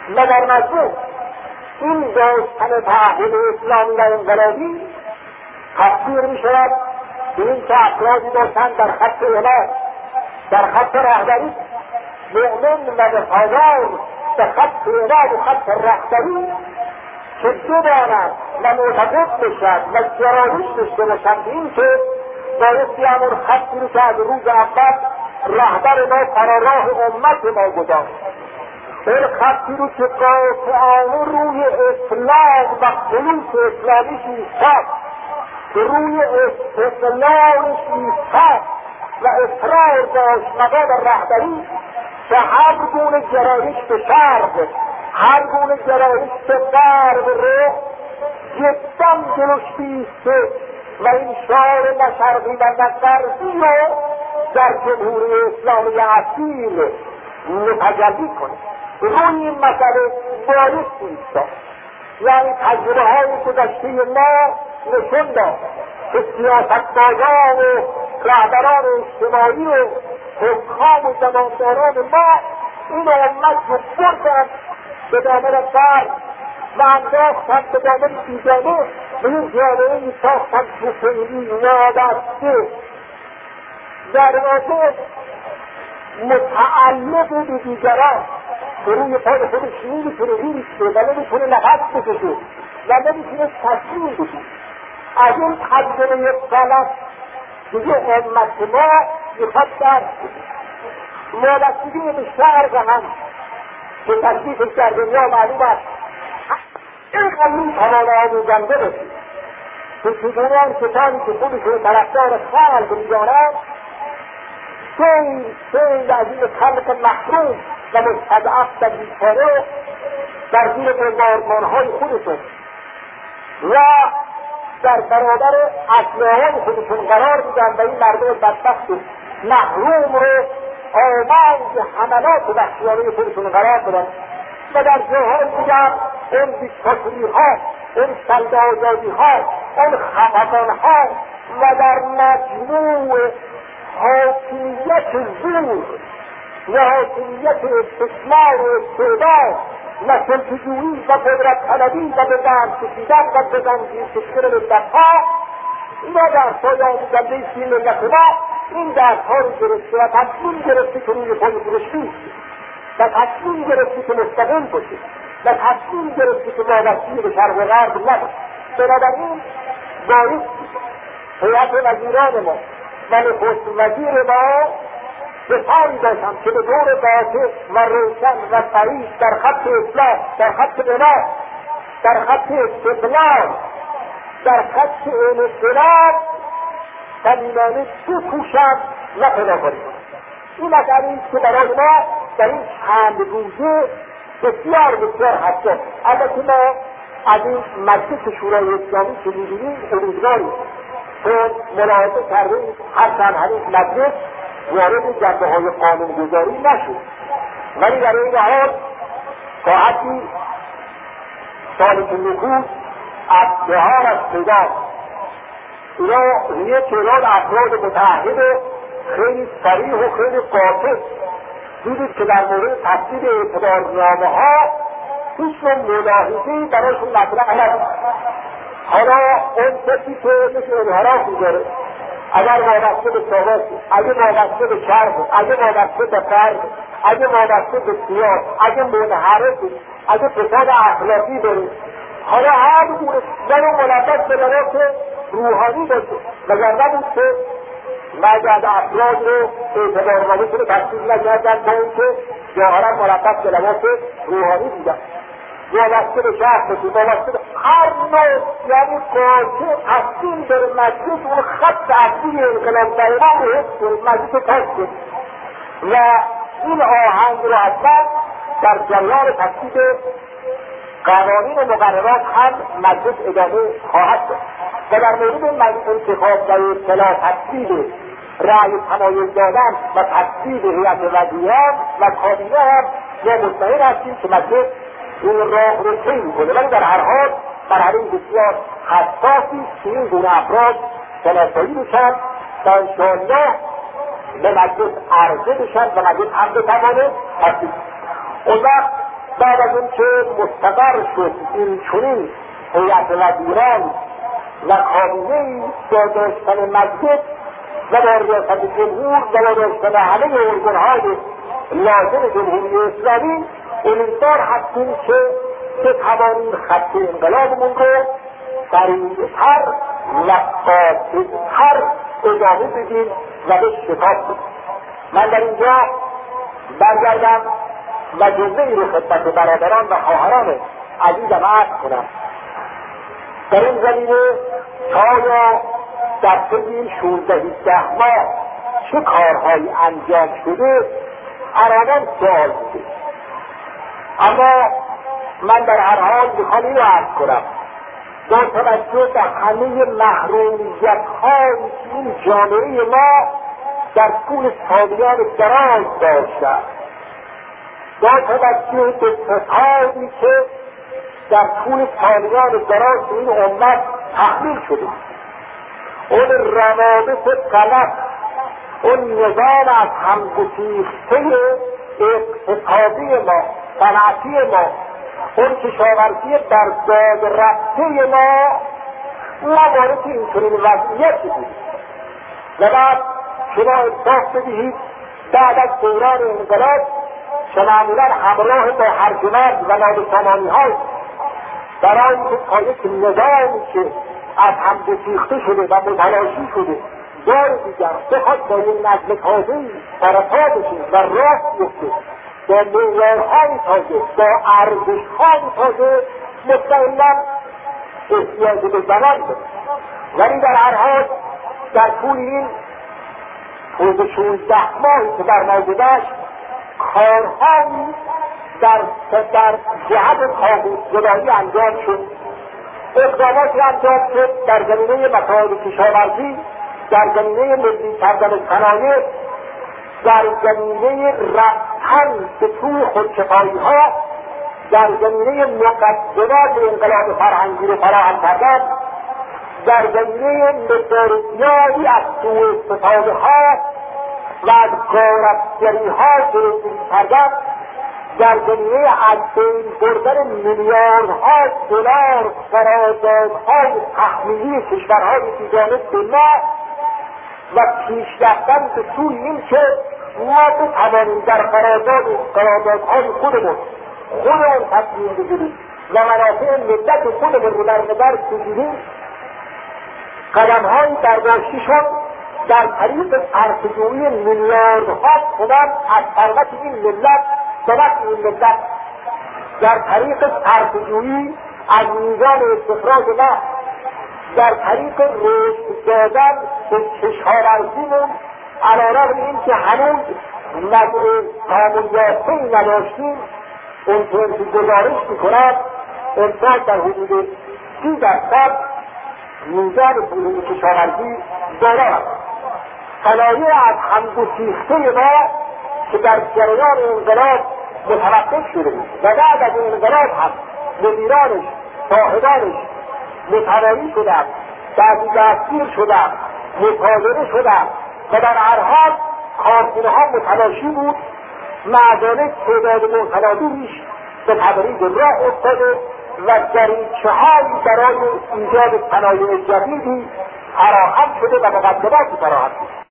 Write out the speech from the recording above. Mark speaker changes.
Speaker 1: و در مجموع این داشتن تعهد اسلامی و انقلابی تفسیر می شود به این که افرادی باشند در خط اعلام، در خط رهبری مؤمن و وفادار به خط اعلام و خط رهبری که بداند و معتقد بشد و گرایش داشته باشند به این که بایستی همون خطی رو که از روز اول رهبر ما فراراه امت ما گذاشت، این خطی رو که قاطعانه روی اسلام و خلوص اسلامیش ایستاد، روی استقلالش ایستاد و اصرار داشت مقام رهبری که هر گونه گرایش به شرق، هر گونه گرایش به غرب رو جدا جلوش بیسته و این شعار نه شرقی و نه غربی رو در جمهوری اسلامی اصیل متجلی کنه. روی این مسئله باید ایستاد. یعنی تجربه های گذشته ما نشون داد که سیاستمداران و رهبران اجتماعی و حکام و زمانداران ما این امت رو بردن به دامن غرب و انداختن به دامن بیگانه به این جامعه‌ای ساختن توفیلی وابسته در واقع متعلق به دیگران که روی پای خودش نمیتونه بیسته و نمیتونه نفس بکشه و نمیتونه تصمیم بگیره. از این تجربه غلط دیگه امت ما میخواد درس وابستگی به شرق هم که تکلیفش در دنیا معلوم است اینقدر میتواند آموزنده بشید که چگونه آن کسانی که خودشون طرفدار خلق میدانند سیل از این خلق محروم و مستضعف و بیچاره در زیر بمباردمانهای خودشون و در برابر اسلحه‌های خودشون قرار میدن و این مردم بدبخت محروم رو آماج حملات وحشیانه خودشون قرار بدن و در جاهای دیگر اون دیکتاتوری‌ها، اون سلب آزادی‌ها، اون خفقان‌ها و در مجموع حاکمیت زور و حاکمیت استثمار و استعداد و سلطه‌جویی و قدرت طلبی و به دست کشیدن و به زنجیر کشیدن ملت‌ها اینا درس‌های آموزنده این ملت ما این درس‌ها رو گرفته و تصمیم گرفته که روی پای خودش بیسته و تصمیم گرفته که مستقل باشه و تصمیم گرفته که وابستگی به شرق و غرب نباشه. بنابراین بایستی هیئت وزیران ما و نخست وزیر ما بسانی باشم که به دور باطل و روشن و صریح در خط اصلاح، در خط بنا، در خط استقلال، در خط انقلاب صمیمانه بکوشند و فداکاری کنند. این مسئله است که برای ما در این چند روزه بسیار بسیار حساس. البته ما از این مجلس شورای اسلامی که می‌بینیم امیدواریم که ملاحظه کردیم هرچند هنوز مجلس وارد جنبه‌های قانون‌گذاری نشد، ولی در این حال ساعتی سالی که نکوز از جهان از صدا اینا روی تعداد افراد متعهد خیلی صریح و خیلی قاطع دیدید که در مورد تصدیق اعتبارنامه‌ها هیچ نوع ملاحظه‌ای برایشون مطرح نبود. حالا اون کسی که مثل انحراف می‌داره اگر وابسته به ساواک، اگه وابسته به شرق، اگه وابسته به غرب، اگه وابسته به سیاه، اگه منحرف، اگه فساد اخلاقی داره، حالا هر گونه در اون ملبس به لباس روحانی باشه وگرنه بود که مجد افراد رو اعتبارنامه‌شون رو تصدیق نکردن با اینکه ظاهرا ملبس به لباس روحانی بودن، وابسته به شهر بشه، وابسته به هر نوع، یعنی قاطع تصمیم داره مجلس اون خط اصلی انقلاب بیان رو حفظ کنه، مجلس رو پاس کنه و این آهنگ رو اصلا در جریان تصدیق قوانین و مقررات هم مجلس ادامه خواهد داد و در مورد انتخاب و اطلاع تصدیق رأی تمایل دادن و تصدیق هیئت وزیران و کابینه هم ما مطمئن هستیم که مجلس این راه رو طی می‌کنه، ولی در هر حال مرحله بسیار حساسی که این گونه افراد شناسایی بشن و انشاءالله به مجلس عرضه بشن و مجلس هم بتوانه تصدیق. اون وقت بعد از اون که مستقر شد این چنین هیئت وزیران و کابینه‌ای با داشتن مسجد و با ریاست جمهور و با داشتن همه ارگان‌های لازم جمهوری اسلامی، امیدوار هستیم که بتوانیم خط انقلابمون رو سریعتر و قاطعتر ادامه بدیم و به شتاب بدیم. من در اینجا برگردم و جمله‌ای رو خدمت برادران و خواهران عزیزم عرض کنم. در این زمینه آیا در طی این 16-17 ماه چه کارهایی انجام شده عراقاً سوال بوده. اما من در هر حال میخوام این رو عرض کنم با توجه به همه محرومیت‌هایی که این جامعه ما در طول سالیان دراز داشته، با توجه به فسادی که در طول سالیان دراز این امت تحمیل شده، اون روابط غلط، اون نظام از همگسیخته اقتصادی ما، صنعتی ما، اون کشاورزی در داد رفته ما وارد این چنین وضعیتی بود. و بعد شما احساس بدهید بعد از دوران انقلاب که معمولا همراه با هرجمند و نابسامانی‌های برای اینکه تا یک نظامی که از هم گسیخته شده و متلاشی شده بار دیگر بخواد با یک نظم تازه‌ای برپا بشه و راه بیفته با معیارهای تازه، با ارزش‌های تازه، مطمئناً احتیاج به زمان داره. ولی در هر حال در طول این 16 ماهی که در ما گذشت کارهایی در جهت کاغذگدایی انجام شد، اقداماتی انجام شد در زمینه مسائل کشاورزی، در زمینه ملی کردن صنایع، در زمینه رفتن به سوی خودکفایی‌ها، در زمینه مقدمات انقلاب فرهنگی رو فراهم کردن، در زمینه مقدار زیادی از سوء استفاده‌ها و از غارتگری‌ها جلوگیری کردن، در زمینه از بین بردن میلیاردها دلار قراردادهای تحمیلی کشورهای بیگانه به ما و پیش رفتن به سوی این که ما بتوانیم در قراردادهای خودمون تصمیم بگیریم و منافع ملت خودمون رو در نظر بگیریم، قدم‌هایی برداشته شد در طریق صرفه‌جویی میلیاردها تومان از ثروت این ملت به نفع این ملت، در طریق صرفه‌جویی از میزان استخراج نفت، در طریق رشد دادن به کشاورزیمون علیرغم اینکه هنوز نظر کامل یافته‌ای نداشتیم، اونطور که گزارش می‌کند امسال در حدود 30% میزان پول کشاورزی بالا است. صنایع از همگسیخته ما که در جریان انقلاب متوقف شده بود و بعد از انقلاب هم مدیرانش، صاحبانش متواری شدند، بعضی دستگیر شدند، مصادره شدند و در هر حال کارخانه‌ها متلاشی بود. معدانه تعداد معتقدینش به تدریج راه افتاده و دریچه‌هایی برای ایجاد صنایع جدیدی فراهم شده و مقدماتی فراهم شده.